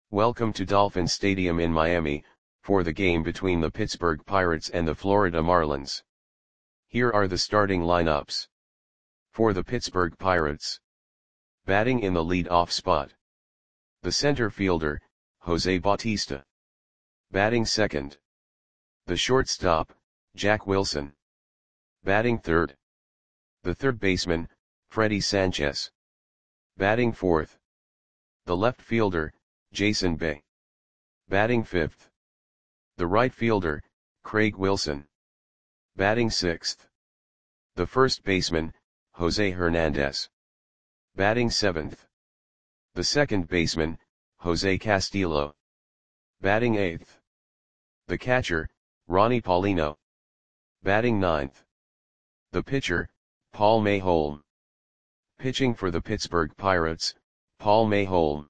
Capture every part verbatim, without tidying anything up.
Welcome to Dolphin Stadium in Miami, for the game between the Pittsburgh Pirates and the Florida Marlins. Here are the starting lineups. For the Pittsburgh Pirates. Batting in the lead-off spot. The center fielder, Jose Bautista. Batting second. The shortstop, Jack Wilson. Batting third. The third baseman, Freddie Sanchez. Batting fourth. The left fielder, Jason Bay. Batting fifth. The right fielder, Craig Wilson. Batting sixth. The first baseman, Jose Hernandez. Batting seventh. The second baseman, Jose Castillo. Batting eighth. The catcher, Ronnie Paulino. Batting ninth. The pitcher, Paul Mayholm. Pitching for the Pittsburgh Pirates, Paul Mayholm.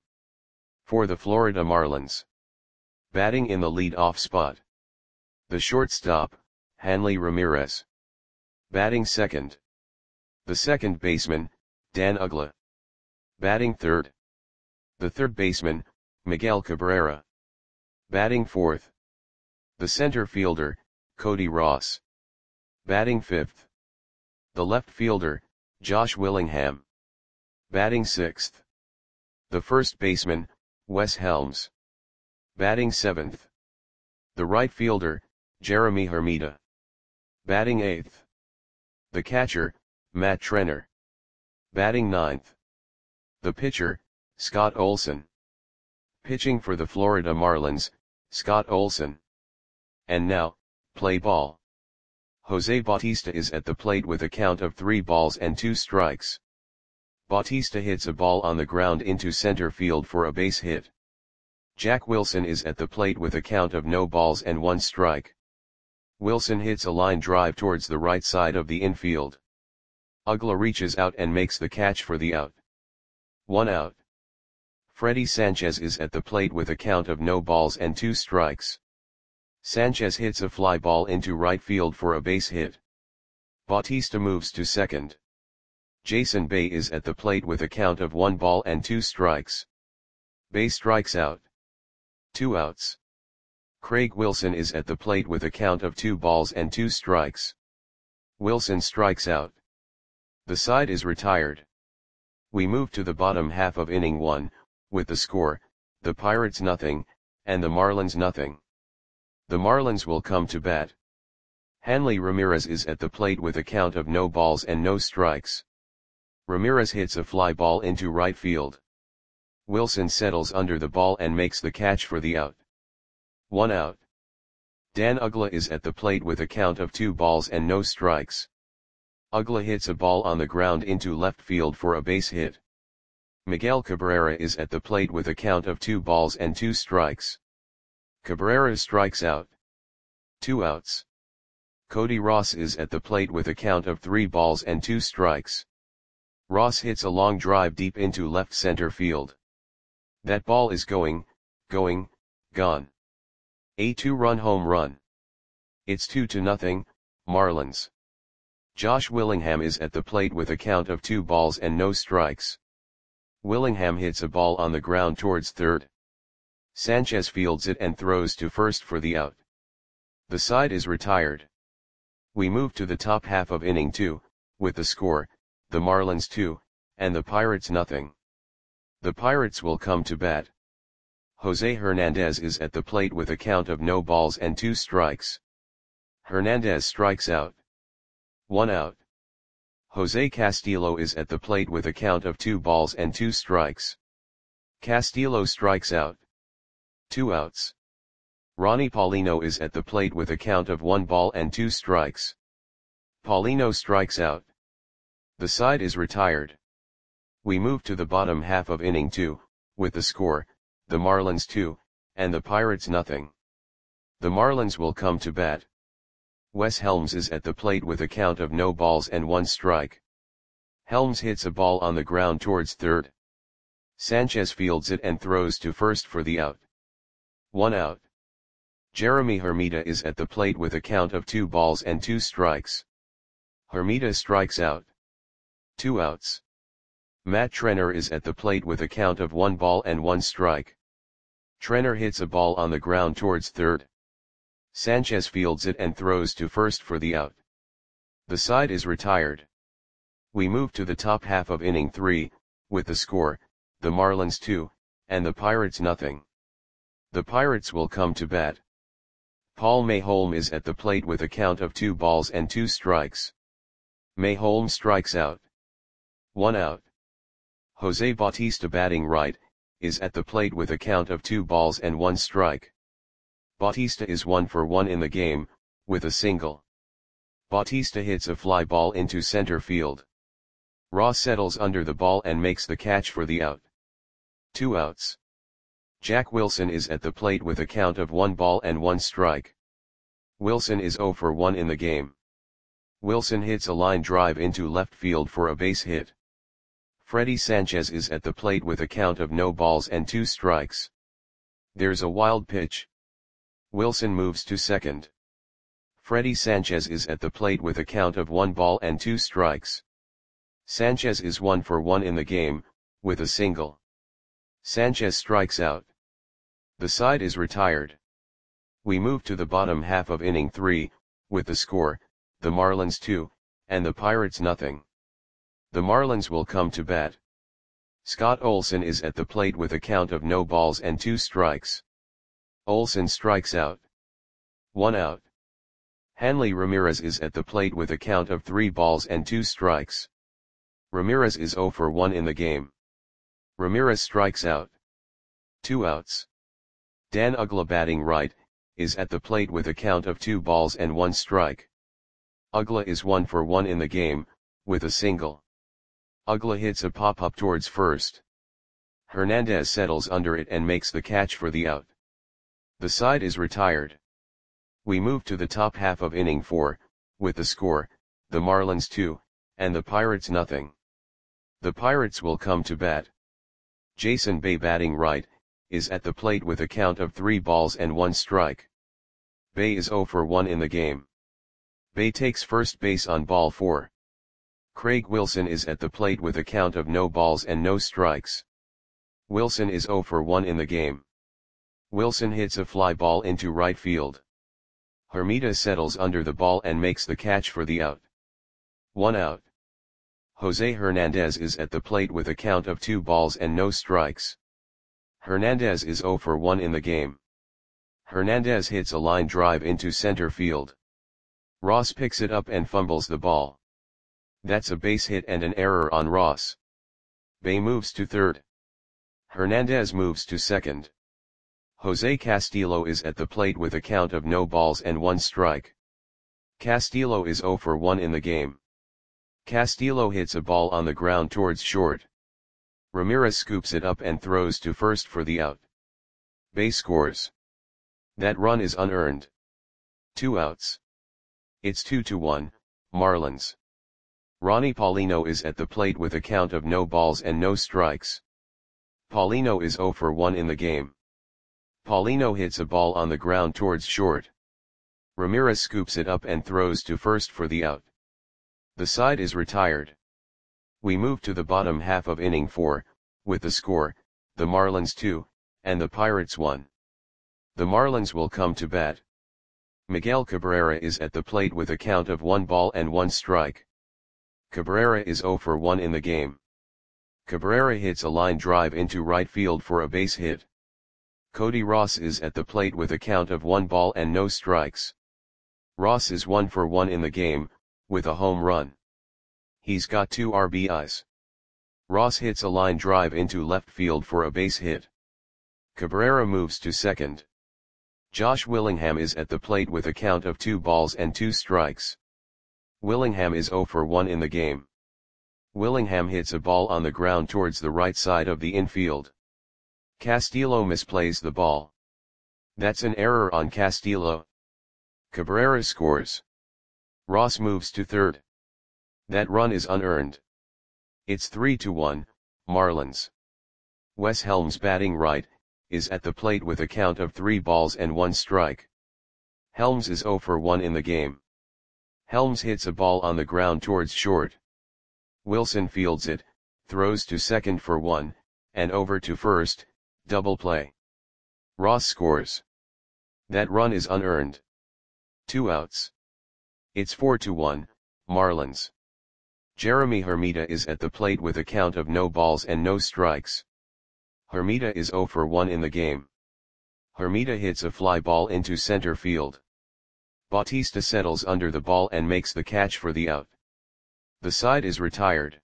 For the Florida Marlins. Batting in the lead-off spot. The shortstop, Hanley Ramirez. Batting second. The second baseman, Dan Uggla. Batting third. The third baseman, Miguel Cabrera. Batting fourth. The center fielder, Cody Ross. Batting fifth. The left fielder, Josh Willingham. Batting sixth. The first baseman, Wes Helms. Batting seventh. The right fielder, Jeremy Hermida. Batting eighth. The catcher, Matt Trenner. Batting ninth. The pitcher, Scott Olson. Pitching for the Florida Marlins, Scott Olson. And now, play ball. Jose Bautista is at the plate with a count of three balls and two strikes. Bautista hits a ball on the ground into center field for a base hit. Jack Wilson is at the plate with a count of no balls and one strike. Wilson hits a line drive towards the right side of the infield. Uggla reaches out and makes the catch for the out. One out. Freddie Sanchez is at the plate with a count of no balls and two strikes. Sanchez hits a fly ball into right field for a base hit. Bautista moves to second. Jason Bay is at the plate with a count of one ball and two strikes. Bay strikes out. Two outs. Craig Wilson is at the plate with a count of two balls and two strikes. Wilson strikes out. The side is retired. We move to the bottom half of inning one, with the score, the Pirates nothing, and the Marlins nothing. The Marlins will come to bat. Hanley Ramirez is at the plate with a count of no balls and no strikes. Ramirez hits a fly ball into right field. Wilson settles under the ball and makes the catch for the out. One out. Dan Uggla is at the plate with a count of two balls and no strikes. Uggla hits a ball on the ground into left field for a base hit. Miguel Cabrera is at the plate with a count of two balls and two strikes. Cabrera strikes out. Two outs. Cody Ross is at the plate with a count of three balls and two strikes. Ross hits a long drive deep into left center field. That ball is going, going, gone. A two-run home run. It's two to nothing, Marlins. Josh Willingham is at the plate with a count of two balls and no strikes. Willingham hits a ball on the ground towards third. Sanchez fields it and throws to first for the out. The side is retired. We move to the top half of inning two, with the score, the Marlins two, and the Pirates nothing. The Pirates will come to bat. Jose Hernandez is at the plate with a count of no balls and two strikes. Hernandez strikes out. One out. Jose Castillo is at the plate with a count of two balls and two strikes. Castillo strikes out. Two outs. Ronnie Paulino is at the plate with a count of one ball and two strikes. Paulino strikes out. The side is retired. We move to the bottom half of inning two, with the score, the Marlins two, and the Pirates nothing. The Marlins will come to bat. Wes Helms is at the plate with a count of no balls and one strike. Helms hits a ball on the ground towards third. Sanchez fields it and throws to first for the out. One out. Jeremy Hermida is at the plate with a count of two balls and two strikes. Hermida strikes out. Two outs. Matt Trenner is at the plate with a count of one ball and one strike. Trenner hits a ball on the ground towards third. Sanchez fields it and throws to first for the out. The side is retired. We move to the top half of inning three, with the score, the Marlins two, and the Pirates nothing. The Pirates will come to bat. Paul Mayholm is at the plate with a count of two balls and two strikes. Mayholm strikes out. One out. Jose Bautista, batting right, is at the plate with a count of two balls and one strike. Bautista is one for one in the game, with a single. Bautista hits a fly ball into center field. Ross settles under the ball and makes the catch for the out. Two outs. Jack Wilson is at the plate with a count of one ball and one strike. Wilson is zero for one in the game. Wilson hits a line drive into left field for a base hit. Freddy Sanchez is at the plate with a count of no balls and two strikes. There's a wild pitch. Wilson moves to second. Freddy Sanchez is at the plate with a count of one ball and two strikes. Sanchez is one for one in the game, with a single. Sanchez strikes out. The side is retired. We move to the bottom half of inning three, with the score, the Marlins two, and the Pirates nothing. The Marlins will come to bat. Scott Olson is at the plate with a count of no balls and two strikes. Olson strikes out. One out. Hanley Ramirez is at the plate with a count of three balls and two strikes. Ramirez is zero for one in the game. Ramirez strikes out. Two outs. Dan Uggla, batting right, is at the plate with a count of two balls and one strike. Uggla is one for one in the game, with a single. Uggla hits a pop-up towards first. Hernandez settles under it and makes the catch for the out. The side is retired. We move to the top half of inning four, with the score, the Marlins two, and the Pirates nothing. The Pirates will come to bat. Jason Bay, batting right, is at the plate with a count of three balls and one strike. Bay is zero for one in the game. Bay takes first base on ball four. Craig Wilson is at the plate with a count of no balls and no strikes. Wilson is zero for one in the game. Wilson hits a fly ball into right field. Hermida settles under the ball and makes the catch for the out. One out. Jose Hernandez is at the plate with a count of two balls and no strikes. Hernandez is zero for one in the game. Hernandez hits a line drive into center field. Ross picks it up and fumbles the ball. That's a base hit and an error on Ross. Bay moves to third. Hernandez moves to second. Jose Castillo is at the plate with a count of no balls and one strike. Castillo is zero for one in the game. Castillo hits a ball on the ground towards short. Ramirez scoops it up and throws to first for the out. Bay scores. That run is unearned. Two outs. It's two to one, Marlins. Ronnie Paulino is at the plate with a count of no balls and no strikes. Paulino is zero for one in the game. Paulino hits a ball on the ground towards short. Ramirez scoops it up and throws to first for the out. The side is retired. We move to the bottom half of inning four, with the score, the Marlins two, and the Pirates one. The Marlins will come to bat. Miguel Cabrera is at the plate with a count of one ball and one strike. Cabrera is zero for one in the game. Cabrera hits a line drive into right field for a base hit. Cody Ross is at the plate with a count of one ball and no strikes. Ross is one for one in the game, with a home run. He's got two R B Is. Ross hits a line drive into left field for a base hit. Cabrera moves to second. Josh Willingham is at the plate with a count of two balls and two strikes. Willingham is zero for one in the game. Willingham hits a ball on the ground towards the right side of the infield. Castillo misplays the ball. That's an error on Castillo. Cabrera scores. Ross moves to third. That run is unearned. It's three to one, Marlins. Wes Helms, batting right, is at the plate with a count of three balls and one strike. Helms is zero for one in the game. Helms hits a ball on the ground towards short. Wilson fields it, throws to second for one, and over to first, double play. Ross scores. That run is unearned. Two outs. It's four to one, Marlins. Jeremy Hermida is at the plate with a count of no balls and no strikes. Hermida is oh for one in the game. Hermida hits a fly ball into center field. Bautista settles under the ball and makes the catch for the out. The side is retired.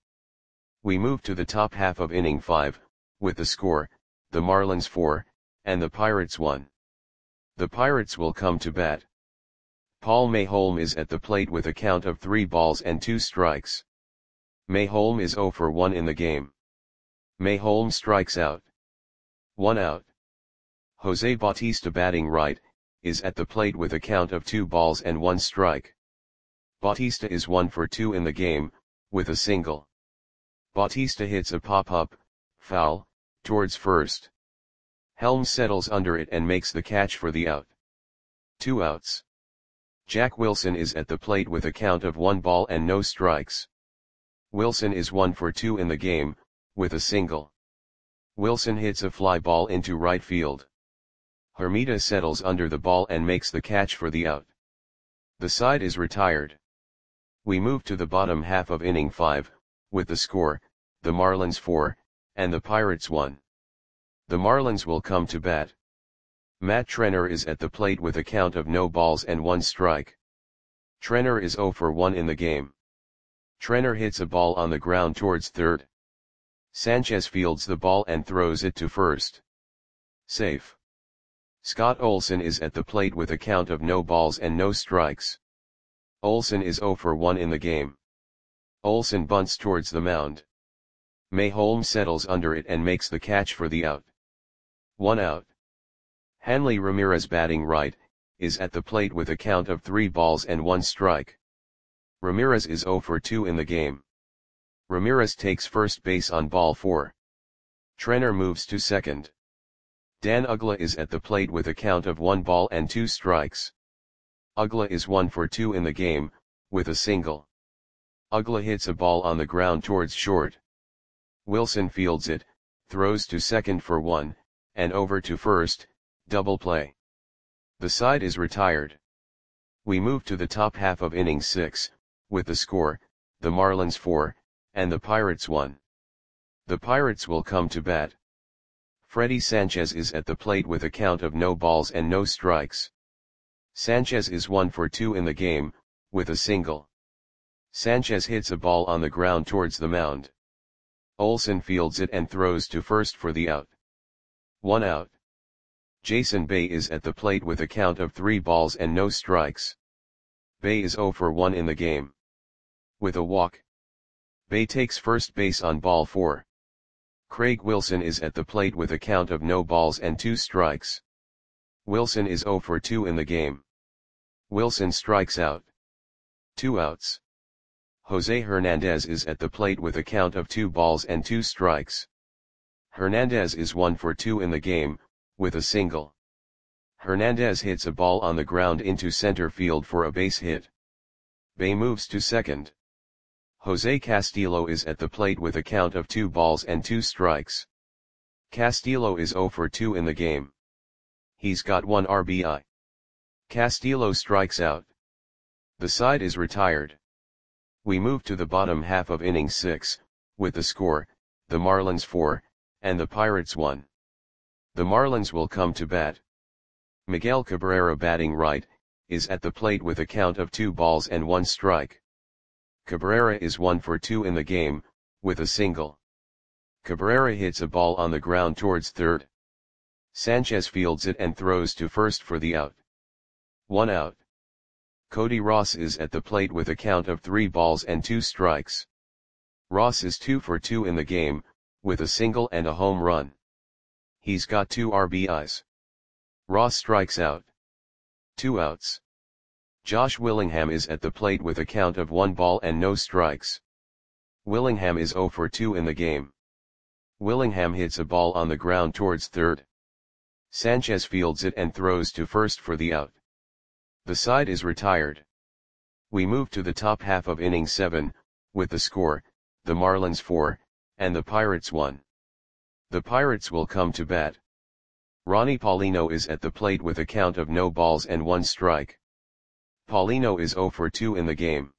We move to the top half of inning five, with the score, the Marlins four, and the Pirates one. The Pirates will come to bat. Paul Mayholm is at the plate with a count of three balls and two strikes. Mayholm is oh for one in the game. Mayholm strikes out. One out. Jose Bautista, batting right, is at the plate with a count of two balls and one strike. Bautista is one for two in the game, with a single. Bautista hits a pop-up, foul, towards first. Helms settles under it and makes the catch for the out. Two outs. Jack Wilson is at the plate with a count of one ball and no strikes. Wilson is one for two in the game, with a single. Wilson hits a fly ball into right field. Hermida settles under the ball and makes the catch for the out. The side is retired. We move to the bottom half of inning five, with the score, the Marlins four, and the Pirates one. The Marlins will come to bat. Matt Trenner is at the plate with a count of no balls and one strike. Trenner is oh for one in the game. Trenner hits a ball on the ground towards third. Sanchez fields the ball and throws it to first. Safe. Scott Olson is at the plate with a count of no balls and no strikes. Olson is oh for one in the game. Olson bunts towards the mound. Mayholm settles under it and makes the catch for the out. One out. Hanley Ramirez, batting right, is at the plate with a count of three balls and one strike. Ramirez is oh for two in the game. Ramirez takes first base on ball four. Trenner moves to second. Dan Uggla is at the plate with a count of one ball and two strikes. Uggla is one for two in the game, with a single. Uggla hits a ball on the ground towards short. Wilson fields it, throws to second for one, and over to first, double play. The side is retired. We move to the top half of inning six, with the score, the Marlins four, and the Pirates one. The Pirates will come to bat. Freddie Sanchez is at the plate with a count of no balls and no strikes. Sanchez is one for two in the game, with a single. Sanchez hits a ball on the ground towards the mound. Olson fields it and throws to first for the out. One out. Jason Bay is at the plate with a count of three balls and no strikes. Bay is oh for one in the game. With a walk. Bay takes first base on ball four. Craig Wilson is at the plate with a count of no balls and two strikes. Wilson is oh for two in the game. Wilson strikes out. Two outs. Jose Hernandez is at the plate with a count of two balls and two strikes. Hernandez is one for two in the game, with a single. Hernandez hits a ball on the ground into center field for a base hit. Bay moves to second. Jose Castillo is at the plate with a count of two balls and two strikes. Castillo is oh for two in the game. He's got one R B I. Castillo strikes out. The side is retired. We move to the bottom half of inning six, with the score, the Marlins four, and the Pirates one. The Marlins will come to bat. Miguel Cabrera, batting right, is at the plate with a count of two balls and one strike. Cabrera is one for two in the game, with a single. Cabrera hits a ball on the ground towards third. Sanchez fields it and throws to first for the out. One out. Cody Ross is at the plate with a count of three balls and two strikes. Ross is two for two in the game, with a single and a home run. He's got two R B Is. Ross strikes out. Two outs. Josh Willingham is at the plate with a count of one ball and no strikes. Willingham is oh for two in the game. Willingham hits a ball on the ground towards third. Sanchez fields it and throws to first for the out. The side is retired. We move to the top half of inning seven, with the score, the Marlins four, and the Pirates one. The Pirates will come to bat. Ronnie Paulino is at the plate with a count of no balls and one strike. Paulino is zero for two in the game.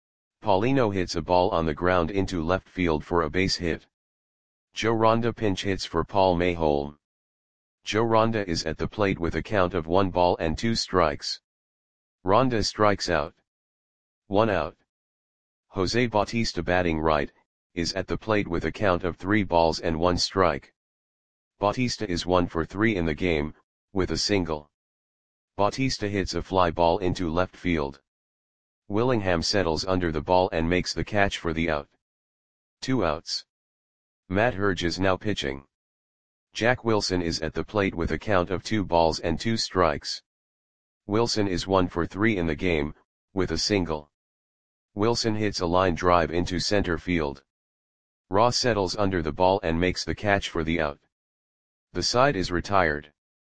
Paulino hits a ball on the ground into left field for a base hit. Joe Ronda pinch hits for Paul Mayholm. Joe Ronda is at the plate with a count of one ball and two strikes. Ronda strikes out. One out. Jose Bautista batting right, is at the plate with a count of three balls and one strike. Bautista is one for three in the game, with a single. Bautista hits a fly ball into left field. Willingham settles under the ball and makes the catch for the out. Two outs. Matt Herge is now pitching. Jack Wilson is at the plate with a count of two balls and two strikes. Wilson is one for three in the game, with a single. Wilson hits a line drive into center field. Ross settles under the ball and makes the catch for the out. The side is retired.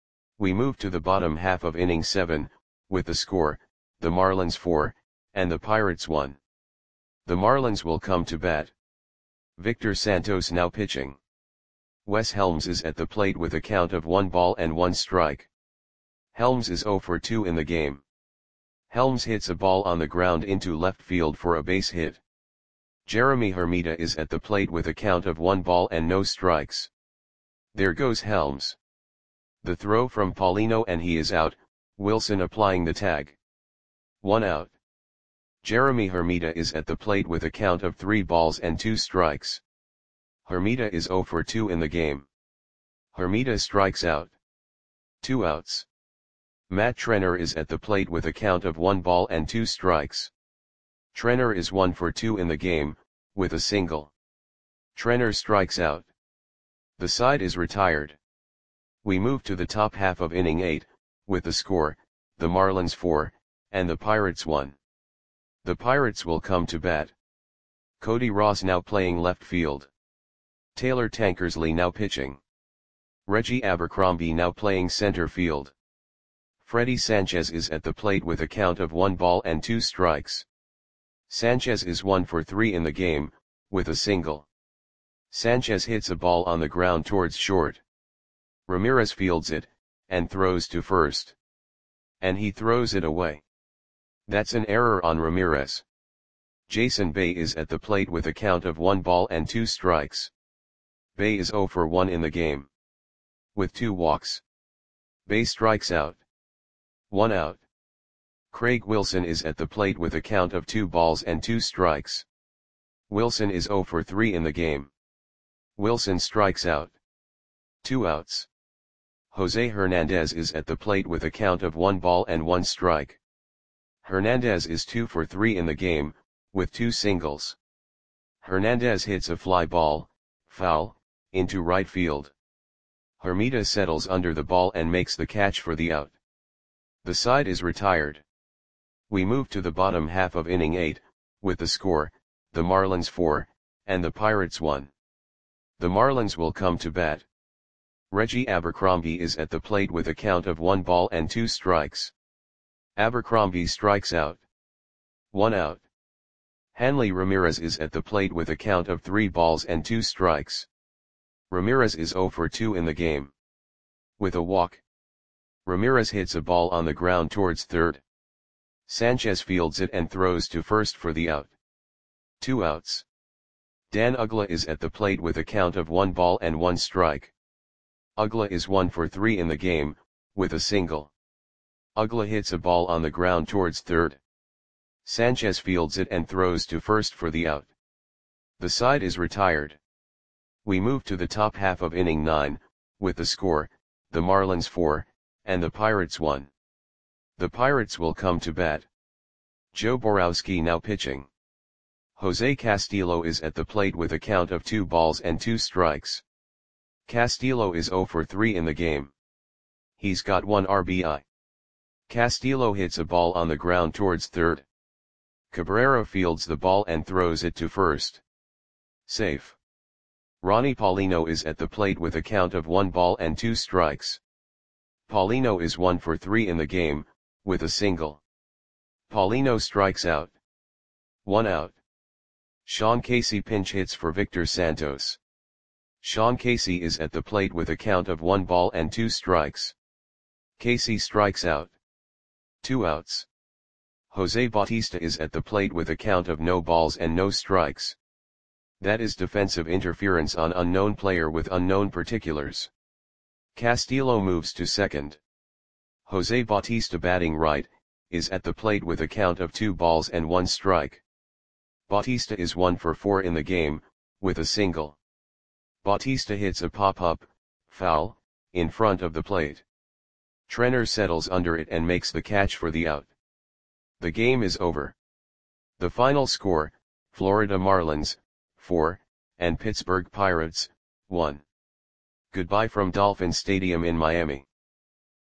We move to the bottom half of inning seven, with the score, the Marlins four, and the Pirates one. The Marlins will come to bat. Victor Santos now pitching. Wes Helms is at the plate with a count of one ball and one strike. Helms is zero for two in the game. Helms hits a ball on the ground into left field for a base hit. Jeremy Hermida is at the plate with a count of one ball and no strikes. There goes Helms. The throw from Paulino and he is out, Wilson applying the tag. One out. Jeremy Hermida is at the plate with a count of three balls and two strikes. Hermida is zero for two in the game. Hermida strikes out. Two outs. Matt Trenner is at the plate with a count of one ball and two strikes. Trenner is one for two in the game, with a single. Trenner strikes out. The side is retired. We move to the top half of inning eight, with the score, the Marlins four, and the Pirates one. The Pirates will come to bat. Cody Ross now playing left field. Taylor Tankersley now pitching. Reggie Abercrombie now playing center field. Freddie Sanchez is at the plate with a count of one ball and two strikes. Sanchez is one for three in the game, with a single. Sanchez hits a ball on the ground towards short. Ramirez fields it, and throws to first. And he throws it away. That's an error on Ramirez. Jason Bay is at the plate with a count of one ball and two strikes. Bay is zero for one in the game. With two walks. Bay strikes out. One out. Craig Wilson is at the plate with a count of two balls and two strikes. Wilson is zero for three in the game. Wilson strikes out. Two outs. Jose Hernandez is at the plate with a count of one ball and one strike. Hernandez is two for three in the game, with two singles. Hernandez hits a fly ball, foul, into right field. Hermida settles under the ball and makes the catch for the out. The side is retired. We move to the bottom half of inning eight, with the score, the Marlins four, and the Pirates one. The Marlins will come to bat. Reggie Abercrombie is at the plate with a count of one ball and two strikes. Abercrombie strikes out. One out. Hanley Ramirez is at the plate with a count of three balls and two strikes. Ramirez is zero for two in the game. With a walk. Ramirez hits a ball on the ground towards third. Sanchez fields it and throws to first for the out. Two outs. Dan Uggla is at the plate with a count of one ball and one strike. Uggla is one for three in the game, with a single. Uggla hits a ball on the ground towards third. Sanchez fields it and throws to first for the out. The side is retired. We move to the top half of inning nine, with the score, the Marlins four, and the Pirates one. The Pirates will come to bat. Joe Borowski now pitching. Jose Castillo is at the plate with a count of two balls and two strikes. Castillo is zero for three in the game. He's got one R B I. Castillo hits a ball on the ground towards third. Cabrera fields the ball and throws it to first. Safe. Ronnie Paulino is at the plate with a count of one ball and two strikes. Paulino is one for three in the game, with a single. Paulino strikes out. One out. Sean Casey pinch hits for Victor Santos. Sean Casey is at the plate with a count of one ball and two strikes. Casey strikes out. Two outs. Jose Bautista is at the plate with a count of no balls and no strikes. That is defensive interference on unknown player with unknown particulars. Castillo moves to second. Jose Bautista, batting right, is at the plate with a count of two balls and one strike. Bautista is one for four in the game, with a single. Bautista hits a pop-up, foul, in front of the plate. Trenner settles under it and makes the catch for the out. The game is over. The final score, Florida Marlins, four, and Pittsburgh Pirates, one. Goodbye from Dolphin Stadium in Miami.